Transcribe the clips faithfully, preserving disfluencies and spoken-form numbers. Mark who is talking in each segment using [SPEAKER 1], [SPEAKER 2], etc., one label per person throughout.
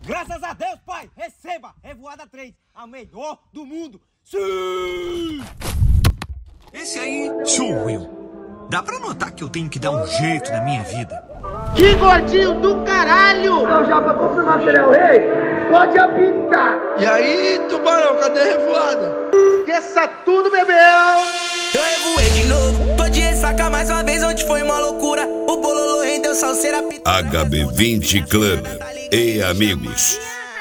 [SPEAKER 1] Graças a Deus, pai, receba Revoada três, a melhor do mundo. Sim!
[SPEAKER 2] Esse aí sou eu. Dá pra notar que eu tenho que dar um jeito na minha vida.
[SPEAKER 3] Que gordinho do caralho!
[SPEAKER 4] Então já pra confirmar que ele é o rei, pode apitar.
[SPEAKER 5] E aí, tubarão, cadê a revoada?
[SPEAKER 3] Esqueça tudo, bebê!
[SPEAKER 6] Eu revoei de novo, tô de ressaca mais uma vez, onde foi uma loucura. O bololô rendeu salseira, pita.
[SPEAKER 7] H B vinte Club e amigos,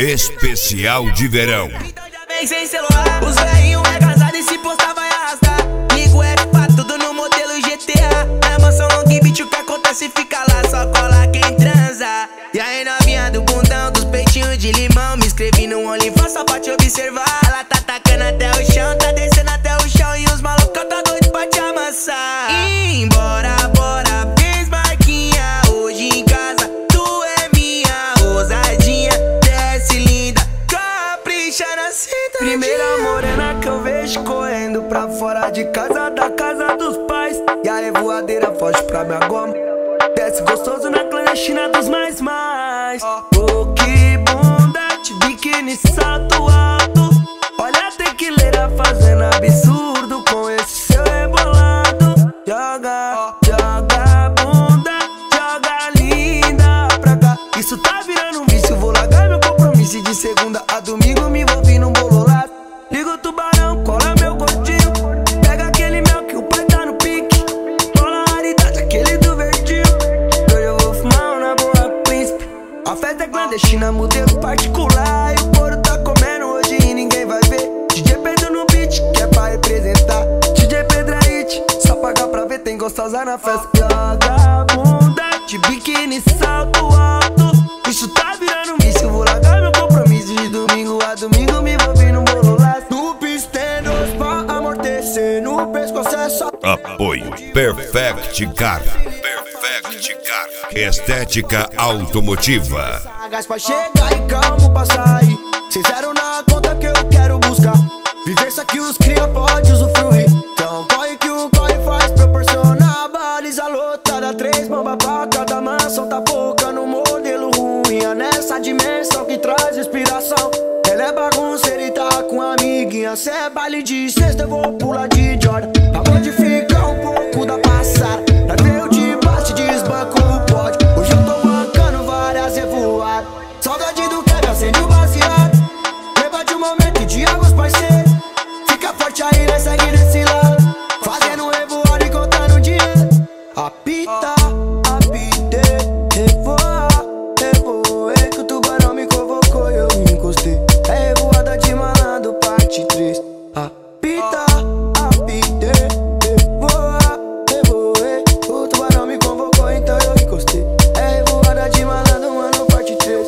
[SPEAKER 7] especial de verão.
[SPEAKER 6] Então já vem sem celular, os velhinhos é casado e se postar vai arrastar. Ligo F pra tudo no modelo G T A. Na mansão Long Beach o que acontece fica lá, só cola quem transa. E aí novinha do bundão, dos peitinhos de limão, me inscrevi no OnlyFans só pra te observar. Ela tá tacando até o chão, tá descendo até o chão e os malucos tá doido pra te amassar. E embora, bora, fez marquinha, hoje em casa tu é minha ousadinha. Desce linda, capricha na cinta. Primeira morena que eu vejo correndo pra fora de casa, da casa dos pais. E a revoadeira foge pra minha goma, desce gostoso na clandestina dos mais mais. Oh, que bunda de biquíni, salto alto. Olha a tequileira fazendo absurdo com esse seu rebolado. Joga, joga bunda, joga linda pra cá. Isso tá virando um vício, vou largar meu compromisso e de segunda a domingo me envolvi num bololado. Liga o tubarão, cola meu gordinho, pega aquele mel que o pai tá no pique, cola a raridade, aquele do verdinho. Hoje eu vou fumar na boa príncipe. A festa é clandestina, modelo particular. E o couro tá comendo hoje e ninguém vai ver. D J Pedro no beat, que é pra representar. D J Pedro é hit, só pagar pra ver, tem gostosa na festa. Joga bunda de biquíni, salto alto. Isso tá virando um vício, vou largar meu compromisso de domingo a domingo me envolvi num bololado. No pistenos pra amortecer, no pescoço é só.
[SPEAKER 7] Apoio Perfect Car. Perfect Car. Estética automotiva.
[SPEAKER 6] Sagaz pra chegar e calmo pra sair. Cês zero na conta que eu quero buscar. Viver isso aqui os cria pode usufruir. Então corre que o corre faz proporcionar. Baliza lotada, três bomba pra cada mansão. Tá pouca no modelo ruim. É nessa dimensão que traz inspiração. Ela é bagunceira e tá com a amiguinha. Cê é baile de sexta, eu vou pular de Jordan. Pra modificar um pouco da passada. Pra ver o de bate, desbanco o pódio. Hoje eu tô bancando várias revoadas. Saudade do que acende o baseado. Leva de um momento de águas parceiros. Fica forte aí, né? Segue desse lado. Fazendo revoada e contando dinheiro. Apita, apitei, revoa, revoei. Que o tubarão me convocou e eu me encostei. É revoada de malandro, parte três. Apita, apitei, revoa, revoei. O tubarão me convocou, então eu encostei. É revoada de malandro, mano, parte três.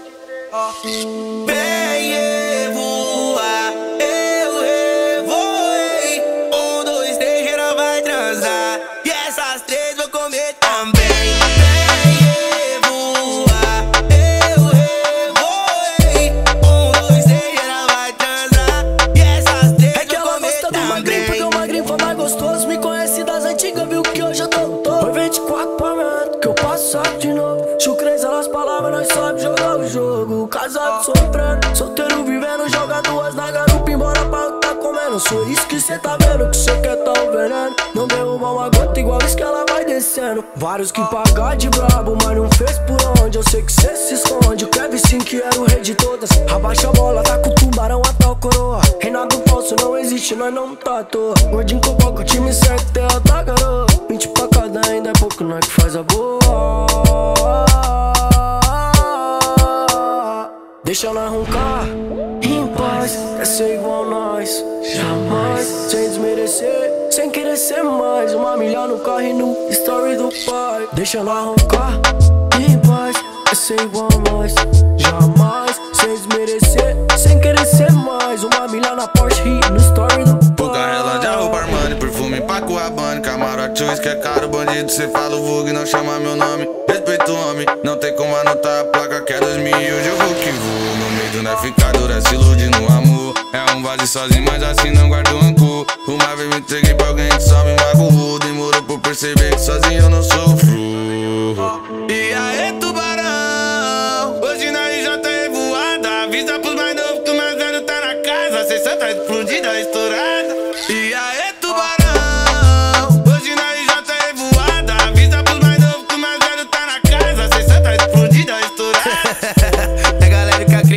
[SPEAKER 6] Vem revoar, eu revoei. Um, dois, três, geral vai transar. E essas três vou comer também. Vem revoar, eu revoei. Um, dois, três, geral vai transar. E essas três
[SPEAKER 8] É que
[SPEAKER 6] vou
[SPEAKER 8] ela
[SPEAKER 6] comer
[SPEAKER 8] gosta do magrinho, porque
[SPEAKER 6] também.
[SPEAKER 8] o magrinho foi mais gostoso. Me conhece das antigas, viu que hoje eu tô todo. Foi vinte e quatro pra mim, que eu passo saco de novo. Chucrez, elas palavras, nós sabe jogar o jogo. Casado sofrendo, solteiro vivendo. Joga duas na garupa, embora pra tá comendo. Sou isso que cê tá vendo, que cê quer tá o veneno. Não derruba uma gota igual isso que ela vai descendo. Vários que pagar de brabo, mas não fez por onde. Eu sei que cê se esconde, o Kevin sim que era o rei de todas. Abaixa a bola, tá com o tubarão até o coroa. Reinado falso não existe, nós não tá à toa. Gordinho com pouco, o time certo, terra tá garoa. vinte pra cada ainda é pouco, nós que faz a boa. Deixa nós roncar em paz, é ser igual nós, jamais. Sem desmerecer, sem querer ser mais. Uma milha no carro e no story do pai. Deixa nós roncar em paz, é ser igual nós, jamais. Sem desmerecer, sem querer ser mais. Uma milha na Porsche e no story do pai.
[SPEAKER 5] Puga relógio, arroba Armani, perfume Paco Rabanne. Camarote, uísque é caro, bandido, cê fala o vulgo e não chama meu nome. Respeito o homem, não tem como anotar a placa que é dois mil e hoje eu vou que vou. No meio da ficadura, se ilude no amor. É um vazio sozinho, mas assim não guardo rancor. Uma vez me entreguei pra alguém que só me magoou. Demorou pra perceber que sozinho eu não sofro. E aí, tubarão, hoje nós já tá revoando.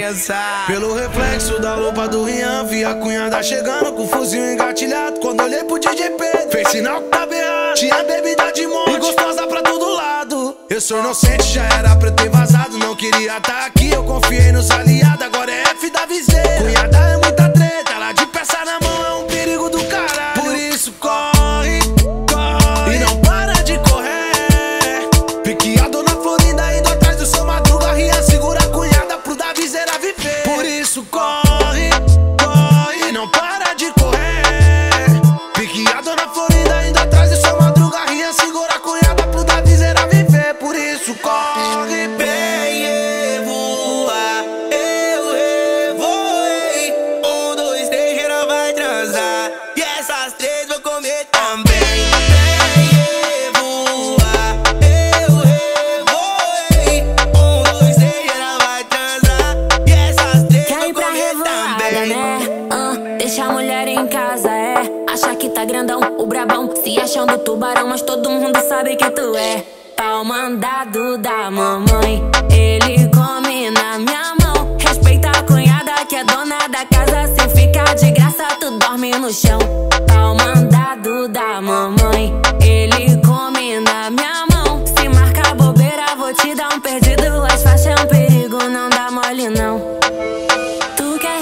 [SPEAKER 6] pensar. Pelo reflexo da roupa do Rian, vi a cunhada chegando com o fuzil engatilhado. Quando olhei pro D J Pedro, fez sinal que tava errado. Tinha bebida de monte e gostosa pra todo lado. Eu sou inocente, já era pra eu ter vazado. Não queria tá aqui, eu confiei nos aliados. Agora é F da viseira. Cunhada é muita treta, ela de peça na mão é um perigo do caralho. Por isso corre, corre e não para de correr. Piqueado na Florinda, indo atrás do seu Madruga. Rian segura a cunhada pro da viseira viver. Por isso corre, corre e não para de correr. Piqueado na Florinda, indo atrás do seu Madruga. Rian segura a cunhada pro da viseira viver. Por isso corre, bem e voa. Eu revoei. Um, dois, três, geral vai transar. E essas três vou comer também. Bem e voa. Eu revoei. Um, dois, três, geral vai transar. E essas três
[SPEAKER 9] Quer
[SPEAKER 6] vou
[SPEAKER 9] ir pra
[SPEAKER 6] comer
[SPEAKER 9] revoada,
[SPEAKER 6] também.
[SPEAKER 9] né? Ah, deixa a mulher em casa, é. Acha que tá grandão, o brabão. Se achando tubarão, mas todo mundo sabe que tu é pau mandado da mamãe. Ele come na minha mão. Respeita a cunhada que é dona da casa. Se ficar de graça, tu dorme no chão. Pau mandado da mamãe. Ele come na minha mão. Se marca bobeira, vou te dar um perdido. As faixas é um perigo, não dá mole não. Tu quer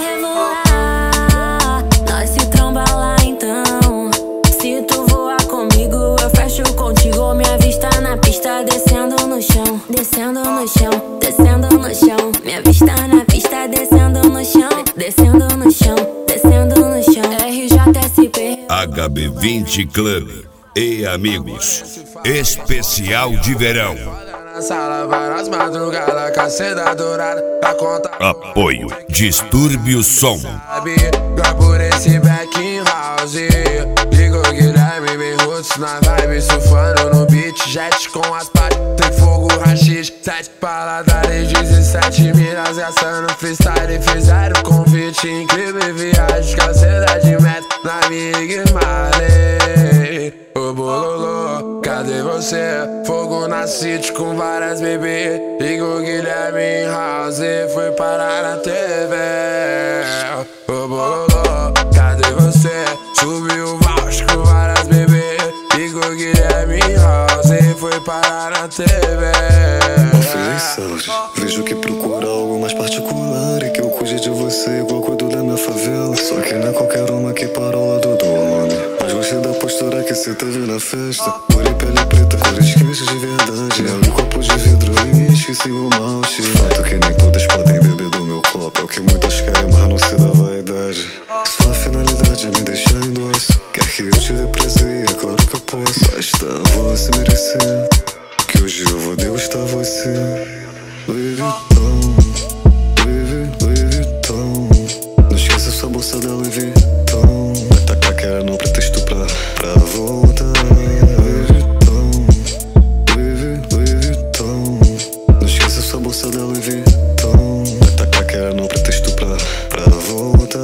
[SPEAKER 9] revoar, nós se tromba lá então. Se tu voar comigo, eu fecho contigo. Minha vista na pista, descendo no chão. Descendo no chão, descendo no chão. Minha vista na pista, descendo no chão. Descendo no chão, descendo no chão. R J S P
[SPEAKER 7] H B vinte Club e amigos. Especial de verão.
[SPEAKER 6] Na sala, várias madrugadas, caceta dourada, a conta.
[SPEAKER 7] Apoio Distúrbio Som.
[SPEAKER 6] Vai por esse back in house. Digo Guilherme, bem roots na vibe, surfando no beat. Jet com as partes, tem fogo, rachis. Sete paladares, dezessete minas gastando freestyle. Fizeram convite, incrível viagem. Caceta de metro na minha Marley. Ô bololô, cadê você? Fogo na city com várias bebês. Digo Guilherme em house, foi parar na T V. Ô bololô, cadê você? Subiu o Vauch com várias bebês. Digo Guilherme em house, foi parar na T V.
[SPEAKER 10] Saúde. Vejo que procura algo mais particular e que eu cuide de você igual cuido da minha favela. Só que não é qualquer uma que para ao lado do homem. Mas gostei da postura que cê teve na festa. Cor e pele preta, cores quentes de verdade. Mel e copo de vidro e esqueci o malte. Fato que nem todas podem beber do meu copo. É o que muitas querem, mas não se dá vaidade. Sua finalidade é me deixar em doce. Quer que eu te dê prazer, é claro que eu posso. Basta você merecer que hoje eu vou degustar você. Louis Vuitton, Louis, Louis Vuitton. Não esqueça sua bolsa da Louis Vuitton. Vai tacar que era no pretexto pra, pra voltar. Louis Vuitton, Louis, Louis Vuitton. Não esqueça sua bolsa da Louis Vuitton. Vai tacar que era no pretexto pra, pra voltar.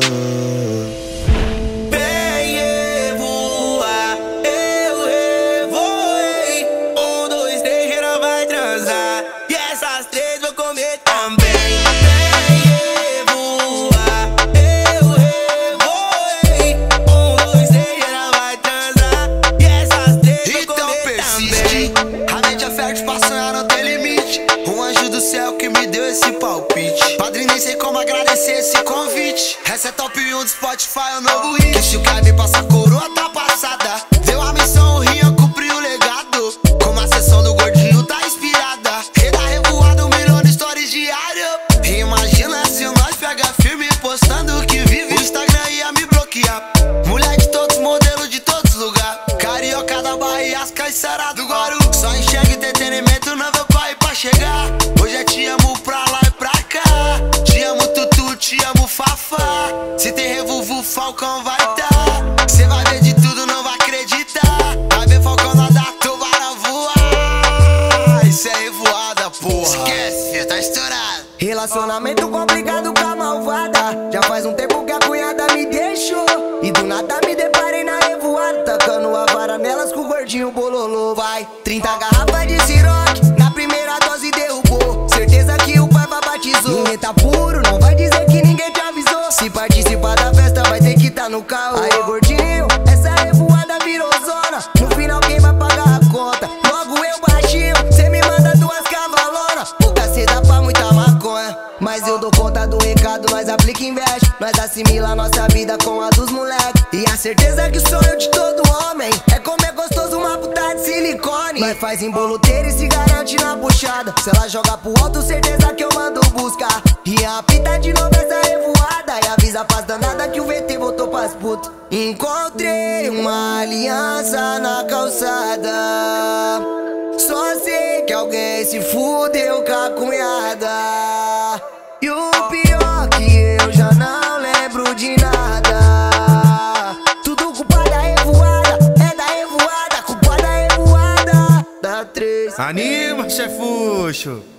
[SPEAKER 6] Essa é top um do Spotify, o novo hit. Que o cara passa a coroa, tá passada. Deu a missão, o Rian cumpriu o legado. Como a sessão do gordinho tá inspirada. Reda revoado, um milhão de stories diário. Imagina se nós pega firme postando que vive. O Instagram ia me bloquear. Mulher de todos, modelo de todos lugares. Carioca da Bahia, as caiçara do Guaru. Só enxerga entretenimento, não vou pra ir pra chegar. Hoje é te amo pra lá e pra cá. Te amo Tutu, te amo Fafá. Se tem revuvu, Falcão vai dar. Cê vai ver de tudo, não vai acreditar. Vai ver Falcão nadar, tubarão voar. Isso é revoada, porra. Esquece, filho, tá estourado.
[SPEAKER 8] Relacionamento complicado com a malvada. Já faz um tempo que a cunhada me deixou. E do nada me deparei na revoada. Tacando a vara nelas com o gordinho bololô. Vai, trinta garrafas de Ciroc. Na primeira dose derrubou. Certeza que o pai batizou. Ninguém tá puro, não vai de no carro. Aí gordinho, essa revoada virou zona. No final quem vai pagar a conta? Logo eu baixinho, cê me manda duas cavalonas. Pouca cê dá pra muita maconha, mas eu dou conta do recado, nós aplica e investe. Nós assimila nossa vida com a dos moleque. E a certeza que o sonho de todo homem é comer gostoso uma puta de silicone. Nós faz emboloteiro e se garante na puxada. Se ela joga pro alto, certeza que eu mando buscar. E apita de novo essa revoada. E avisa faz danada que o V T voltou pras putas. Encontrei uma aliança na calçada. Só sei que alguém se fudeu com a cunhada. E o pior que eu já não lembro de nada. Tudo culpa da revoada, é da revoada, culpa da revoada da três.
[SPEAKER 11] Anima, chefuxo.